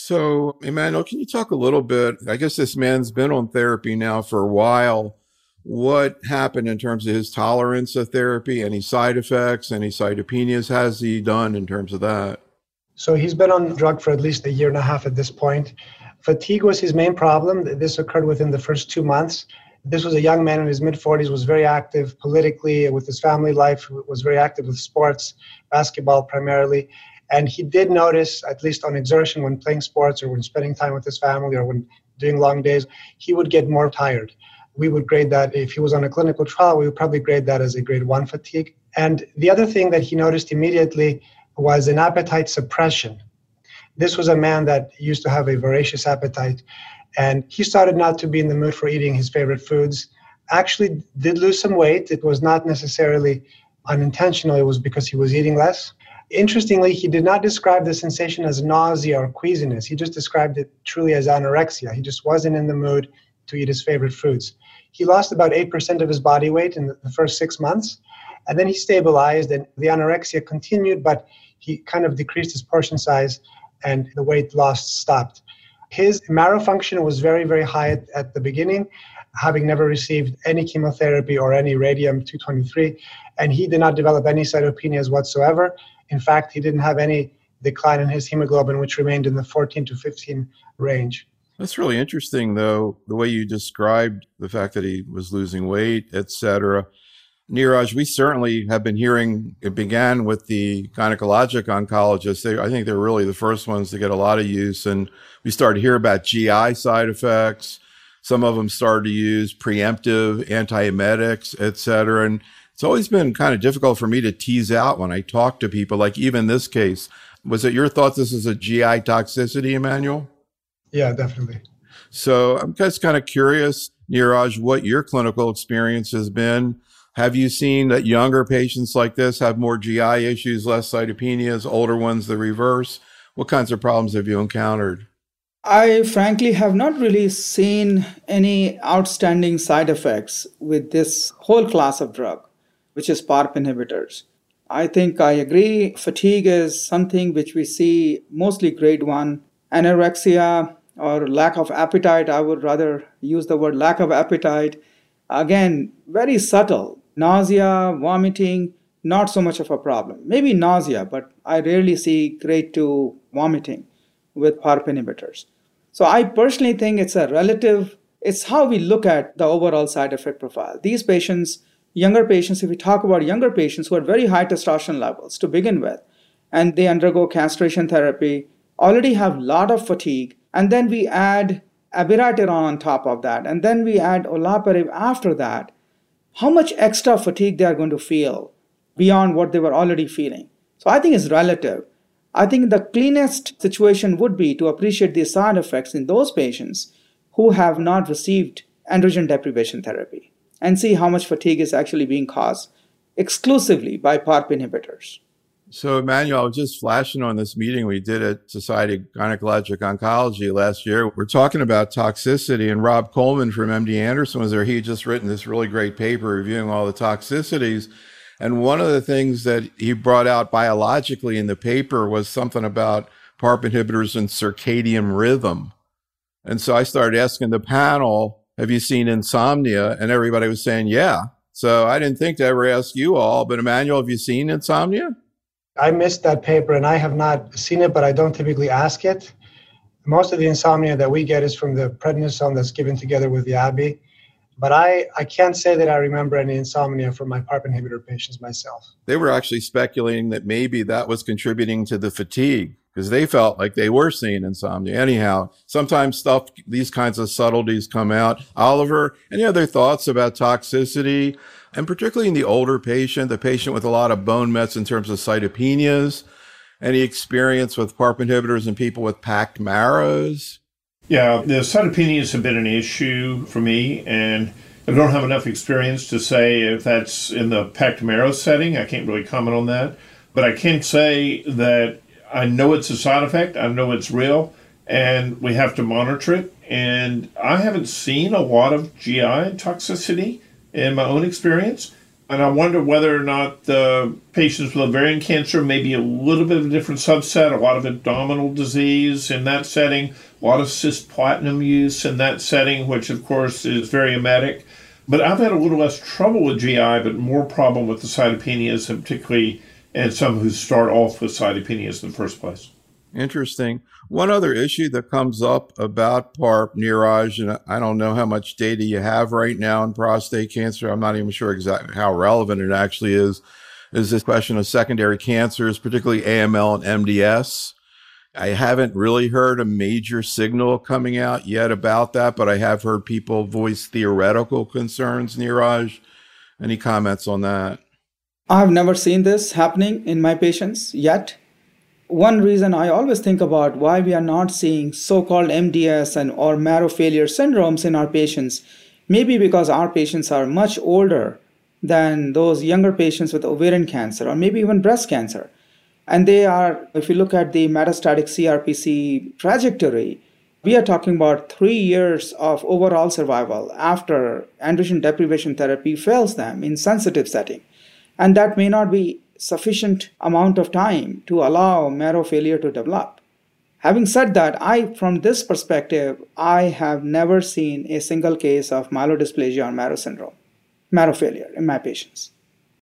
So, Emmanuel, can you talk a little bit? I guess this man's been on therapy now for a while. What happened in terms of his tolerance of therapy? Any side effects, any cytopenias? How has he done in terms of that? So he's been on drug for at least a year and a half at this point. Fatigue was his main problem. This occurred within the first 2 months. This was a young man in his mid-40s, was very active politically with his family life, was very active with sports, basketball primarily. And he did notice, at least on exertion, when playing sports or when spending time with his family or when doing long days, he would get more tired. We would grade that, if he was on a clinical trial, we would probably grade that as a grade 1 fatigue. And the other thing that he noticed immediately was an appetite suppression. This was a man that used to have a voracious appetite, and he started not to be in the mood for eating his favorite foods. Actually did lose some weight. It was not necessarily unintentional. It was because he was eating less. Interestingly, he did not describe the sensation as nausea or queasiness. He just described it truly as anorexia. He just wasn't in the mood to eat his favorite foods. He lost about 8% of his body weight in the first 6 months, and then he stabilized, and the anorexia continued, but he kind of decreased his portion size and the weight loss stopped. His marrow function was very, very high at the beginning, having never received any chemotherapy or any radium-223, and he did not develop any cytopenias whatsoever. In fact, he didn't have any decline in his hemoglobin, which remained in the 14 to 15 range. That's really interesting, though, the way you described the fact that he was losing weight, et cetera. Neeraj, we certainly have been hearing, it began with the gynecologic oncologists. I think they're really the first ones to get a lot of use. And we started to hear about GI side effects. Some of them started to use preemptive antiemetics, et cetera. And it's always been kind of difficult for me to tease out when I talk to people, like even this case. Was it your thought this is a GI toxicity, Emmanuel? Yeah, definitely. So I'm just kind of curious, Neeraj, what your clinical experience has been. Have you seen that younger patients like this have more GI issues, less cytopenias, older ones the reverse? What kinds of problems have you encountered? I frankly have not really seen any outstanding side effects with this whole class of drug, which is PARP inhibitors. I think I agree. Fatigue is something which we see mostly grade 1. Anorexia or lack of appetite, I would rather use the word lack of appetite. Again, very subtle. Nausea, vomiting, not so much of a problem. Maybe nausea, but I rarely see grade 2 vomiting with PARP inhibitors. So I personally think it's how we look at the overall side effect profile. These patients, younger patients, if we talk about younger patients who are very high testosterone levels to begin with, and they undergo castration therapy, already have a lot of fatigue, and then we add abiraterone on top of that, and then we add olaparib after that, how much extra fatigue they are going to feel beyond what they were already feeling. So I think it's relative. I think the cleanest situation would be to appreciate the side effects in those patients who have not received androgen deprivation therapy and see how much fatigue is actually being caused exclusively by PARP inhibitors. So, Emmanuel, I was just flashing on this meeting we did at Society of Gynecologic Oncology last year. We're talking about toxicity, and Rob Coleman from MD Anderson was there. He had just written this really great paper reviewing all the toxicities. And one of the things that he brought out biologically in the paper was something about PARP inhibitors and circadian rhythm. And so I started asking the panel, have you seen insomnia? And everybody was saying, yeah. So I didn't think to ever ask you all, but Emmanuel, have you seen insomnia? I missed that paper and I have not seen it, but I don't typically ask it. Most of the insomnia that we get is from the prednisone that's given together with the AbbVie. But I can't say that I remember any insomnia from my PARP inhibitor patients myself. They were actually speculating that maybe that was contributing to the fatigue because they felt like they were seeing insomnia. Anyhow, sometimes these kinds of subtleties come out. Oliver, any other thoughts about toxicity? And particularly in the older patient, the patient with a lot of bone mets in terms of cytopenias, any experience with PARP inhibitors in people with packed marrows? Yeah, the cytopenias have been an issue for me, and I don't have enough experience to say if that's in the packed marrow setting. I can't really comment on that. But I can say that I know it's a side effect, I know it's real, and we have to monitor it. And I haven't seen a lot of GI toxicity in my own experience. And I wonder whether or not the patients with ovarian cancer may be a little bit of a different subset, a lot of abdominal disease in that setting, a lot of cisplatin use in that setting, which of course is very emetic. But I've had a little less trouble with GI, but more problem with the cytopenias, and particularly in some who start off with cytopenias in the first place. Interesting. One other issue that comes up about PARP, Neeraj, and I don't know how much data you have right now in prostate cancer. I'm not even sure exactly how relevant it actually is this question of secondary cancers, particularly AML and MDS. I haven't really heard a major signal coming out yet about that, but I have heard people voice theoretical concerns, Neeraj. Any comments on that? I've never seen this happening in my patients yet. One reason I always think about why we are not seeing so-called MDS or marrow failure syndromes in our patients, maybe because our patients are much older than those younger patients with ovarian cancer or maybe even breast cancer. And they are, if you look at the metastatic CRPC trajectory, we are talking about 3 years of overall survival after androgen deprivation therapy fails them in sensitive setting. And that may not be sufficient amount of time to allow marrow failure to develop. Having said that, from this perspective, I have never seen a single case of myelodysplasia or marrow syndrome, marrow failure in my patients.